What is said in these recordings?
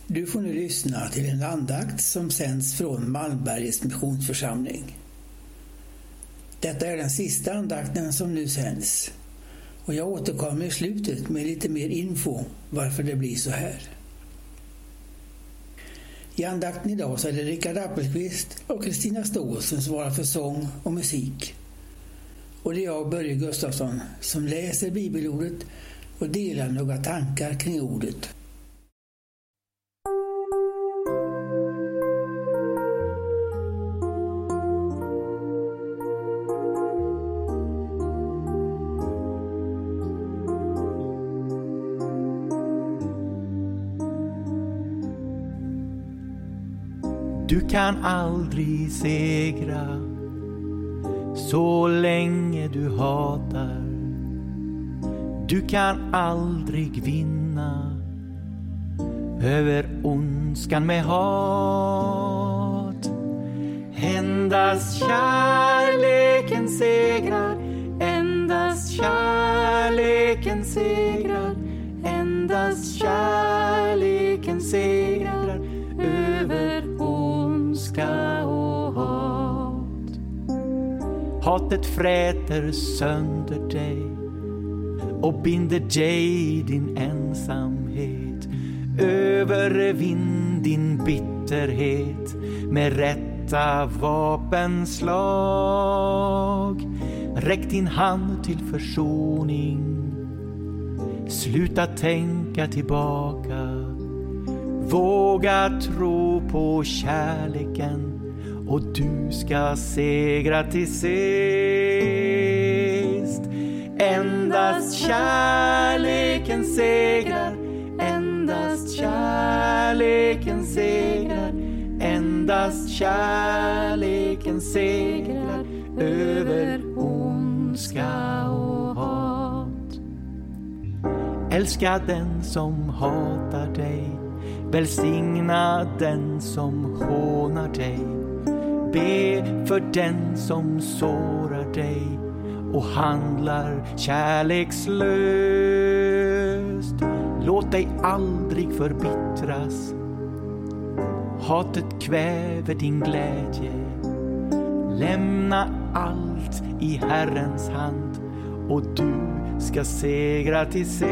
Du får nu lyssna till en andakt som sänds från Malmbergets missionsförsamling. Detta är den sista andakten som nu sänds och jag återkommer i slutet med lite mer info varför det blir så här. I andakten idag så är det Rickard Appelqvist och Kristina Ståhl som svarar för sång och musik. Och det är jag, Börje Gustafsson, som läser bibelordet och delar några tankar kring ordet. Du kan aldrig segra så länge du hatar. Du kan aldrig vinna över ondskan med hat. Endast kärleken segrar, endast kärleken segrar, endast kärleken segrar över ondska och hat. Hatet fräter sönder dig och binder dig i din ensamhet. Övervinn din bitterhet med rätta vapenslag. Räck din hand till försoning. Sluta tänka tillbaka. Våga tro på kärleken och du ska segra till sist. Endast kärleken segrar, endast kärleken segrar, endast kärleken segrar över ondska och hat. Älska den som hatar dig, välsigna den som hånar dig. Be för den som sårar dig och handlar kärlekslöst. Låt dig aldrig förbittras. Hatet kväver din glädje. Lämna allt i Herrens hand och du ska segra till sist.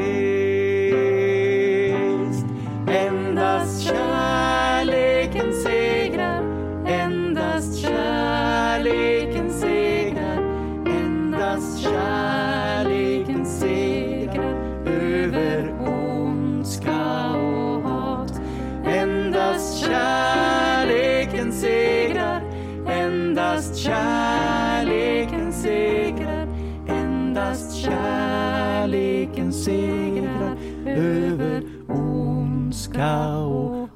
Endast kärleken segrar, endast kärleken segrar, endast kärleken segrar över ondska och hat. Endast kärleken segrar, endast kärleken segrar, endast kärleken segrar över ondska och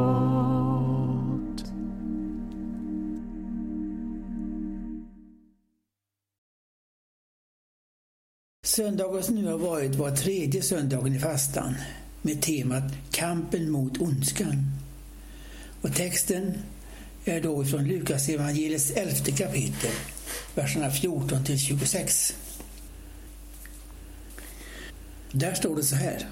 hat. Söndagen som nu har varit var tredje söndagen i fastan med temat kampen mot ondskan. Och texten är då från Lukas evangeliets 11:e kapitel, verserna 14-26. Där står det så här.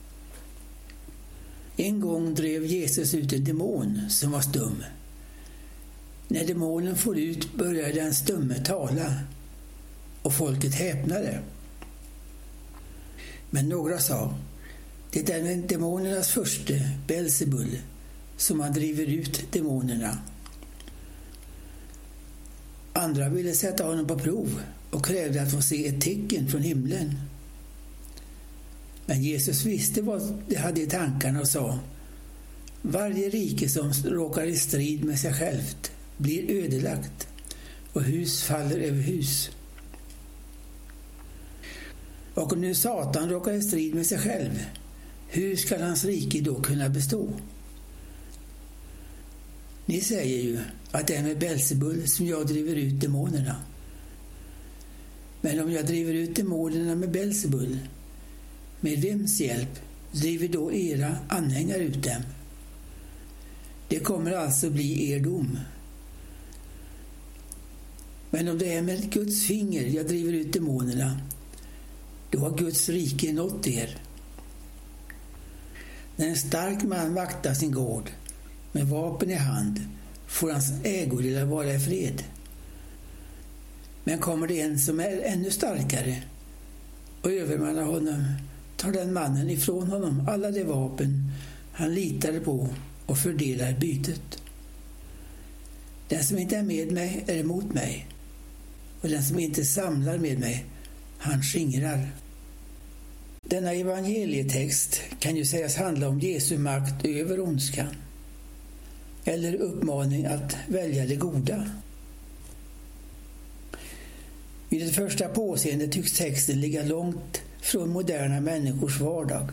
En gång drev Jesus ut en demon som var stum. När demonen for ut började den stumme tala och folket häpnade. Men några sa, det är demonernas furste, Belzebul, som han driver ut demonerna. Andra ville sätta honom på prov och krävde att få se ett tecken från himlen. Men Jesus visste vad de hade i tankarna och sa, varje rike som råkar i strid med sig självt blir ödelagt och hus faller över hus. Och om nu Satan råkar i strid med sig själv, hur ska hans rike då kunna bestå? Ni säger ju att det är med Belzebul som jag driver ut demonerna. Men om jag driver ut demonerna med Belzebul, med vems hjälp driver då era anhängare ut dem? Det kommer alltså bli er dom. Men om det är med Guds finger jag driver ut demonerna, då har Guds rike nått er. När en stark man vaktar sin gård med vapen i hand får hans ägodelar vara i fred. Men kommer det en som är ännu starkare och övermannar honom, tar den mannen ifrån honom alla de vapen han litade på och fördelar bytet. Den som inte är med mig är emot mig, och den som inte samlar med mig, han skingrar. Denna evangelietext kan ju sägas handla om Jesu makt över ondskan, eller uppmaning att välja det goda. Vid det första påseendet tycks texten ligga långt från moderna människors vardag.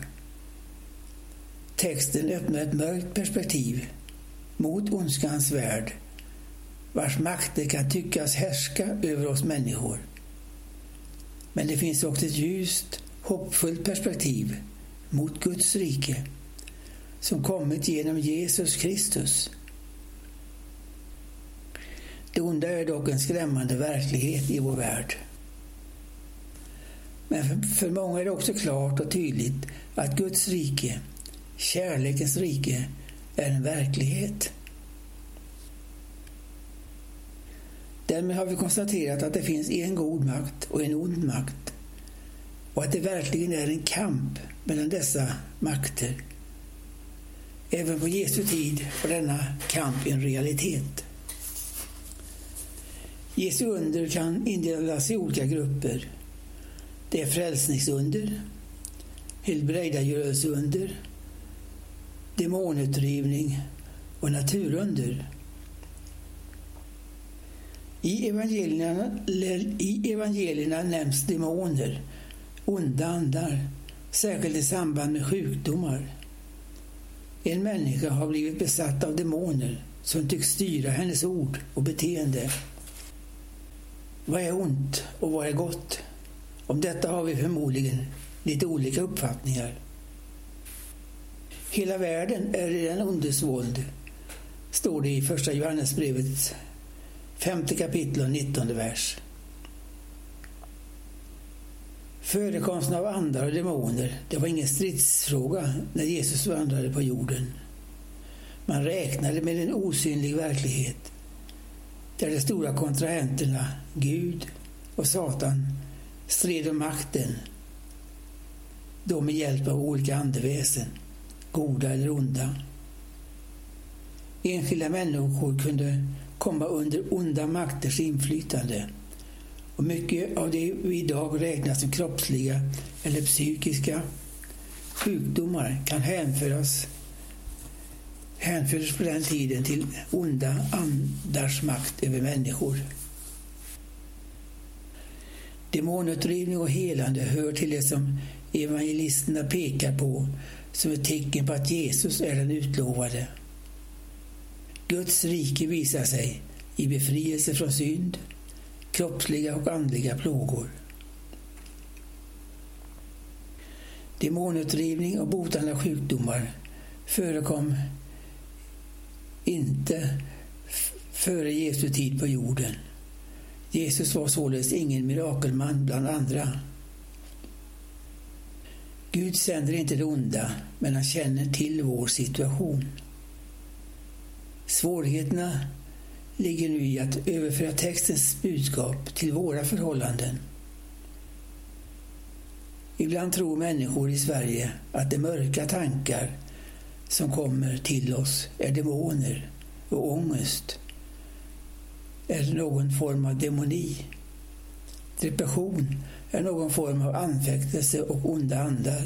Texten öppnar ett mörkt perspektiv mot ondskans värld, vars makter kan tyckas härska över oss människor. Men det finns också ett ljust, hoppfullt perspektiv mot Guds rike som kommit genom Jesus Kristus. Det onda är dock en skrämmande verklighet i vår värld. Men för många är det också klart och tydligt att Guds rike, kärlekens rike, är en verklighet. Därmed har vi konstaterat att det finns en god makt och en ond makt, och att det verkligen är en kamp mellan dessa makter. Även på Jesu tid var denna kamp en realitet. Jesu under kan indelas i olika grupper. Det är frälsningsunder, helbrägdagörelseunder, demonutdrivning och naturunder. I evangelierna nämns demoner, onda andar, särskilt i samband med sjukdomar. En människa har blivit besatt av demoner som tycks styra hennes ord och beteende. Vad är ont och vad är gott? Om detta har vi förmodligen lite olika uppfattningar. Hela världen är i den ondes våld, står det i första Johannesbrevets 5:e kapitel och 19:e vers. Förekomsten av andar och demoner, det var ingen stridsfråga när Jesus vandrade på jorden. Man räknade med en osynlig verklighet där de stora kontrahenterna, Gud och Satan, stred om makten, då med hjälp av olika andeväsen, goda eller onda. Enskilda människor kunde komma under onda makters inflytande, och mycket av det vi idag räknar som kroppsliga eller psykiska sjukdomar kan hänföras på den tiden till onda andars makt över människor. Demonutdrivning och helande hör till det som evangelisterna pekar på som ett tecken på att Jesus är den utlovade. Guds rike visar sig i befrielse från synd, kroppsliga och andliga plågor. Demonutdrivning och botande av sjukdomar förekom inte före Jesu tid på jorden. Jesus var således ingen mirakelman bland andra. Gud sänder inte det onda, men han känner till vår situation. Svårigheterna ligger nu i att överföra textens budskap till våra förhållanden. Ibland tror människor i Sverige att de mörka tankar som kommer till oss är demoner och ångest är någon form av demoni. Depression är någon form av anfäktelse och onda andar.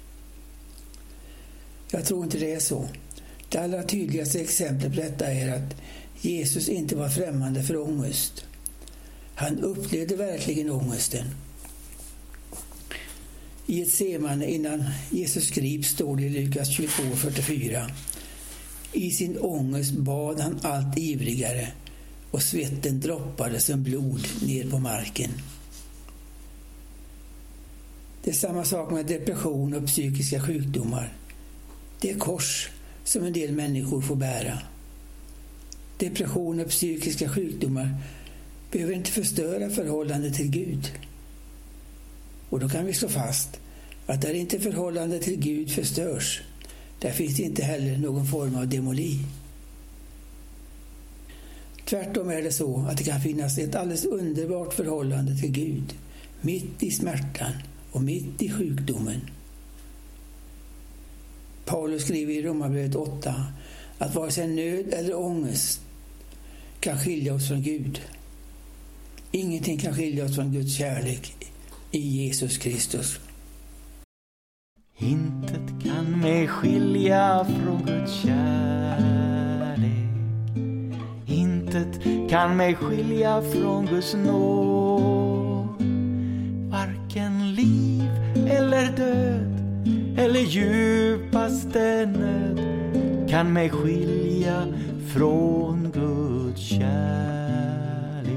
Jag tror inte det är så. Det allra tydligaste exemplet på detta är att Jesus inte var främmande för ångest. Han upplevde verkligen ångesten. I ett semane innan Jesus grips står det i Lukas 22:44. I sin ångest bad han allt ivrigare och svetten droppade som blod ner på marken. Det är samma sak med depression och psykiska sjukdomar. Det är kors som en del människor får bära. Depression och psykiska sjukdomar behöver inte förstöra förhållandet till Gud. Och då kan vi slå fast att där inte förhållandet till Gud förstörs, Där finns inte heller någon form av demoni. Tvärtom är det så att det kan finnas ett alldeles underbart förhållande till Gud, mitt i smärtan och mitt i sjukdomen. Paulus skriver i Romarbrevet 8 att vare sig nöd eller ångest kan skilja oss från Gud. Ingenting kan skilja oss från Guds kärlek i Jesus Kristus. Intet kan mig skilja från Guds kärlek. Intet kan mig skilja från Guds nåd. Varken liv eller död eller djupaste nöd kan mig skilja från Guds kärlek.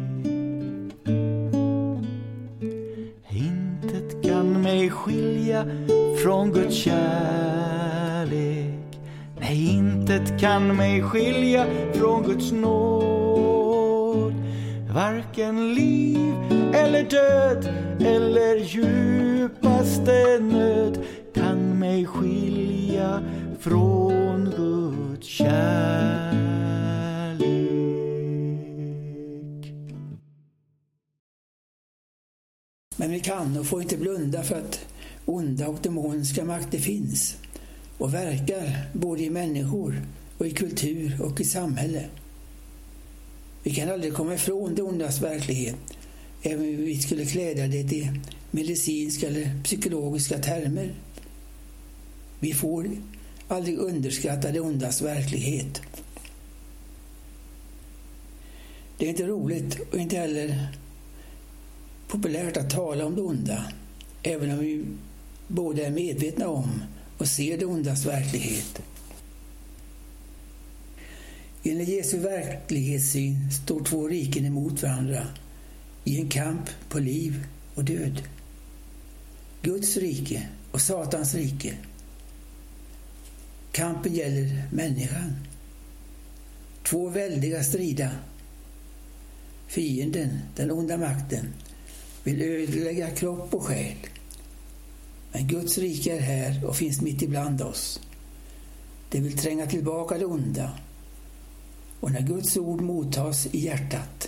Intet kan mig skilja från Guds kärlek. Nej, intet kan mig skilja från Guds nåd. Varken liv eller död eller djupaste nöd kan mig skilja från Guds kärlek. Men vi kan och får inte blunda för att onda och demoniska makter finns och verkar både i människor och i kultur och i samhälle. Vi kan aldrig komma ifrån det ondas verklighet, även om vi skulle kläda det i medicinska eller psykologiska termer. Vi får aldrig underskatta det ondas verklighet. Det är inte roligt och inte heller populärt att tala om det onda, även om vi båda är medvetna om och ser det ondas verklighet. Enligt Jesu verklighetssyn står två riken emot varandra i en kamp på liv och död. Guds rike och Satans rike. Kampen gäller människan. Två väldiga strida. Fienden, den onda makten, vill ödelägga kropp och själ. Men Guds rike är här och finns mitt ibland oss. Det vill tränga tillbaka det onda. Och när Guds ord mottas i hjärtat.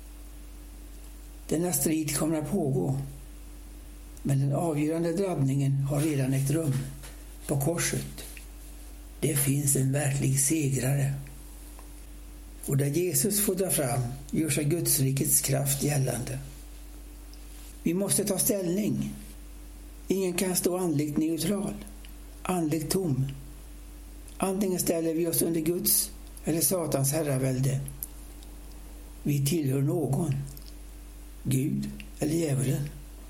Denna strid kommer att pågå. Men den avgörande drabbningen har redan ägt rum på korset. Det finns en verklig segrare. Och där Jesus får dra fram gör sig Guds rikets kraft gällande. Vi måste ta ställning. Ingen kan stå andligt neutral, andligt tom. Antingen ställer vi oss under Guds eller Satans herravälde. Vi tillhör någon, Gud eller djävulen.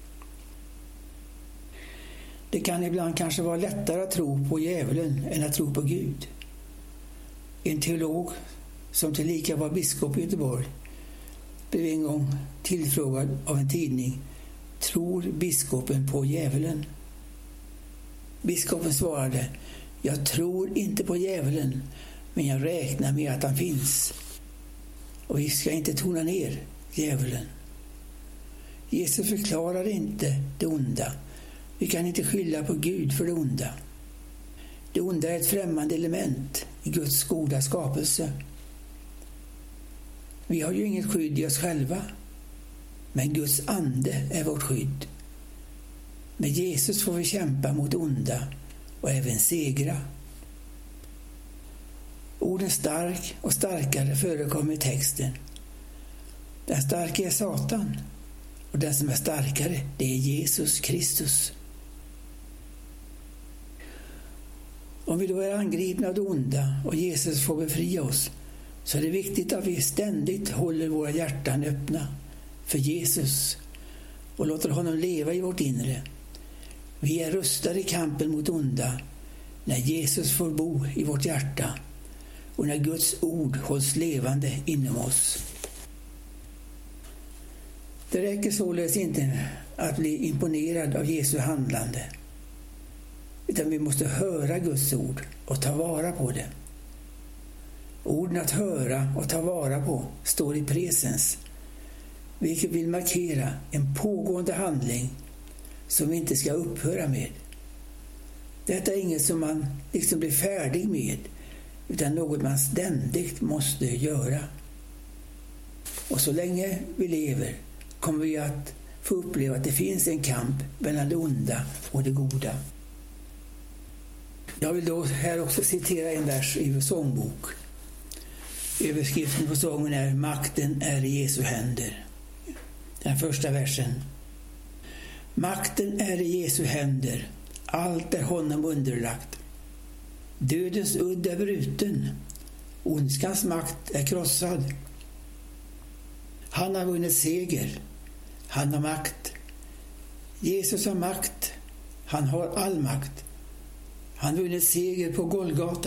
Det kan ibland kanske vara lättare att tro på djävulen än att tro på Gud. En teolog som tillika var biskop i Göteborg blev en gång tillfrågad av en tidning: tror biskopen på djävulen? Biskopen svarade: jag tror inte på djävulen, men jag räknar med att han finns. Och vi ska inte tona ner djävulen. Jesus förklarar inte det onda. Vi kan inte skylla på Gud för det onda. Det onda är ett främmande element i Guds goda skapelse. Vi har ju inget skydd i oss själva, men Guds ande är vårt skydd. Med Jesus får vi kämpa mot onda och även segra. Orden stark och starkare förekommer i texten. Den starka är Satan och den som är starkare, det är Jesus Kristus. Om vi då är angripna av det onda och Jesus får befria oss, så är det viktigt att vi ständigt håller våra hjärtan öppna för Jesus och låter honom leva i vårt inre. Vi är rustade i kampen mot onda när Jesus får bo i vårt hjärta och när Guds ord hålls levande inom oss. Det räcker således inte att bli imponerad av Jesu handlande, utan vi måste höra Guds ord och ta vara på det. Orden att höra och ta vara på står i presens, vilket vill markera en pågående handling som vi inte ska upphöra med. Detta är inget som man liksom blir färdig med, utan något man ständigt måste göra. Och så länge vi lever kommer vi att få uppleva att det finns en kamp mellan det onda och det goda. Jag vill då här också citera en vers i vår sångbok. Överskriften på sången är "Makten är i Jesu händer". Den första versen. Makten är i Jesu händer, allt är honom underlagt. Dödens udd är bruten, ondskans makt är krossad. Han har vunnit seger, han har makt. Jesus har makt, han har all makt. Han vunnit seger på Golgata.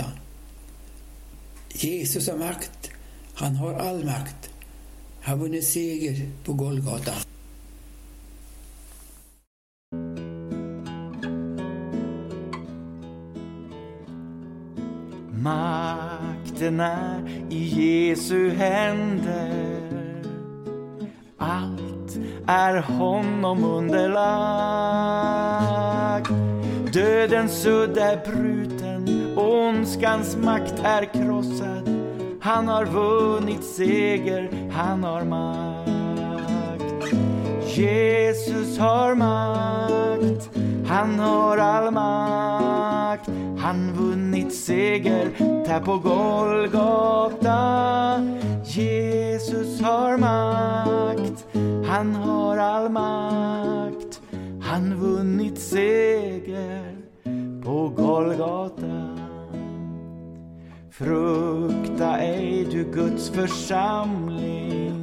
Jesus har makt, han har all makt. Han vunnit seger på Golgata. Makten är i Jesu händer, allt är honom underlagt. Dödens udd är bruten, ondskans makt är krossad. Han har vunnit seger, han har makt. Jesus har makt, han har all makt. Han vunnit seger där på Golgata. Jesus har makt, han har all makt. Han vunnit seger på Golgata. Frukta ej du Guds församling,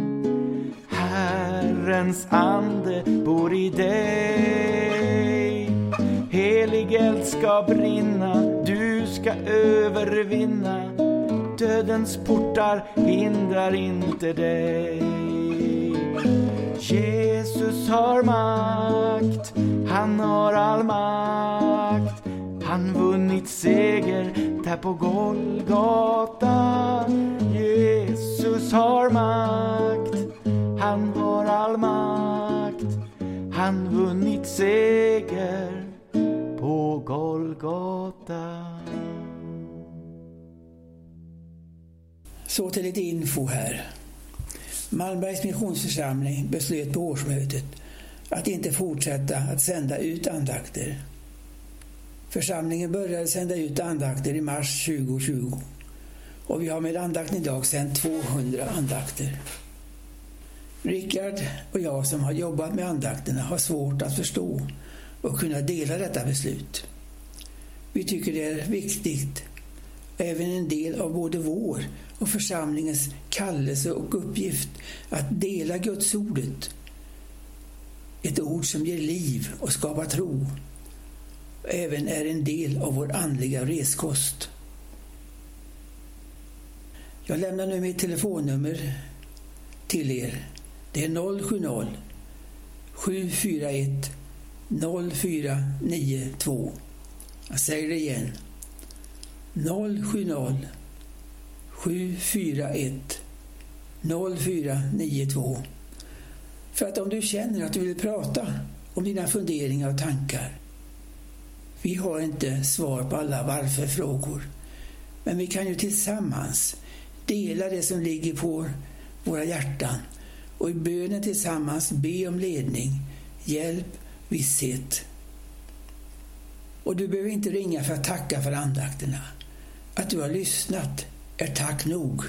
Herrens ande bor i dig. Helig eld ska brinna, du ska övervinna. Dödens portar hindrar inte dig. Jesus har makt, han har all makt. Han vunnit seger där på Golgata. Jesus har makt, han har all makt. Han vunnit seger på Golgata. Så till lite info här. Malmbergs missionsförsamling beslöt på årsmötet att inte fortsätta att sända ut andakter. Församlingen började sända ut andakter i mars 2020 och vi har med andakten idag sänt 200 andakter. Rickard och jag som har jobbat med andakterna har svårt att förstå och kunna dela detta beslut. Vi tycker det är viktigt, även en del av både vår och församlingens kallelse och uppgift, att dela Guds ordet. Ett ord som ger liv och skapar tro. Även är en del av vår andliga reskost. Jag lämnar nu mitt telefonnummer till er. Det är 070 741 0492. Jag säger det igen. 070 741 0492. För att om du känner att du vill prata om dina funderingar och tankar. Vi har inte svar på alla varför-frågor, men vi kan ju tillsammans dela det som ligger på våra hjärtan och i bönen tillsammans be om ledning, hjälp, visshet. Och du behöver inte ringa för att tacka för andakterna. Att du har lyssnat är tack nog.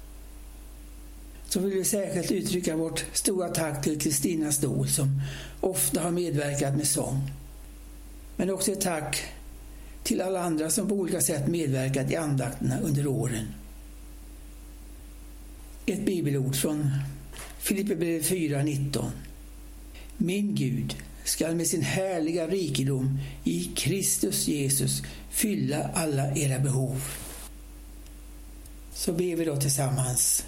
Så vill vi särskilt uttrycka vårt stora tack till Kristina Ståhl som ofta har medverkat med sång. Men också ett tack till alla andra som på olika sätt medverkat i andakterna under åren. Ett bibelord från Filipperbrevet 4:19. Min Gud skall med sin härliga rikedom i Kristus Jesus fylla alla era behov. Så ber vi då tillsammans.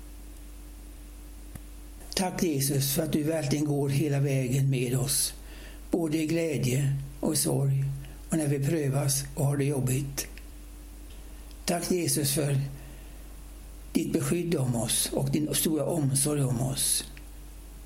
Tack Jesus för att du verkligen går hela vägen med oss, både i glädje och i sorg och när vi prövas och har det jobbigt. Tack Jesus för ditt beskydd om oss och din stora omsorg om oss.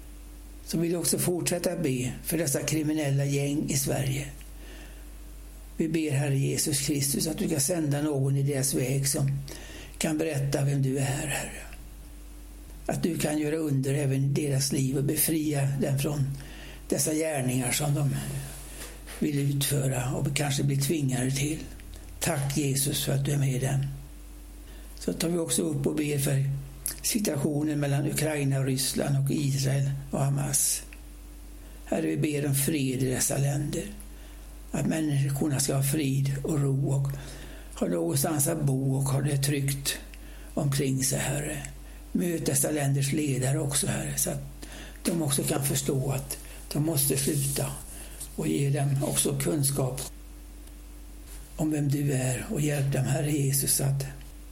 Så vill jag också fortsätta be för dessa kriminella gäng i Sverige. Vi ber, Herre Jesus Kristus, att du ska sända någon i deras väg som kan berätta vem du är, Herre. Att du kan göra under även i deras liv och befria dem från dessa gärningar som de vill utföra och kanske bli tvingade till. Tack Jesus för att du är med dem. Så tar vi också upp och ber för situationen mellan Ukraina och Ryssland och Israel och Hamas. Herre, vi ber om fred i dessa länder. Att människorna ska ha frid och ro och ha någonstans att bo och ha det tryggt omkring sig, Herre. Möt dessa länders ledare också, Herre, så att de också kan förstå att de måste sluta, och ge dem också kunskap om vem du är och hjälp dem, Herre Jesus, att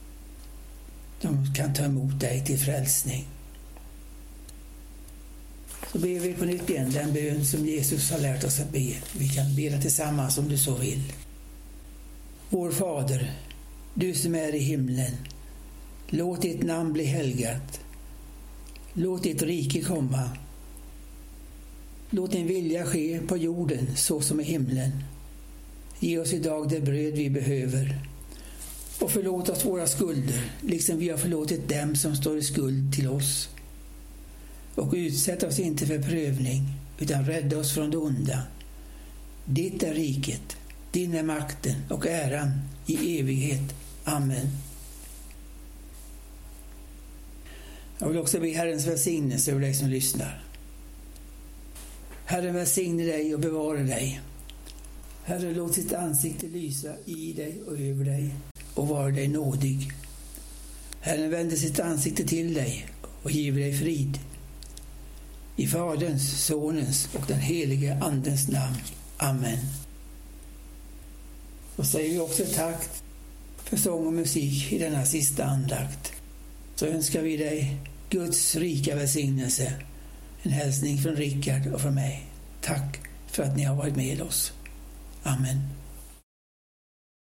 de kan ta emot dig till frälsning. Så ber vi på nytt igen den bön som Jesus har lärt oss att be. Vi kan be tillsammans om du så vill. Vår Fader, du som är i himlen, låt ditt namn bli helgat. Låt ditt rike komma. Låt din vilja ske på jorden så som i himlen. Ge oss idag det bröd vi behöver. Och förlåt oss våra skulder, liksom vi har förlåtit dem som står i skuld till oss. Och utsätt oss inte för prövning, utan rädda oss från det onda. Ditt är riket, din är makten och äran i evighet. Amen. Jag vill också be Herrens välsignelse över dig som lyssnar. Herren välsigne dig och bevara dig. Herre, låt sitt ansikte lysa i dig och över dig och vara dig nådig. Herren vänder sitt ansikte till dig och giver dig frid. I Faderns, Sonens och den helige Andens namn. Amen. Och säger vi också tack för sång och musik i denna sista andakt. Så önskar vi dig Guds rika välsignelse. En hälsning från Rickard och från mig. Tack för att ni har varit med oss. Amen.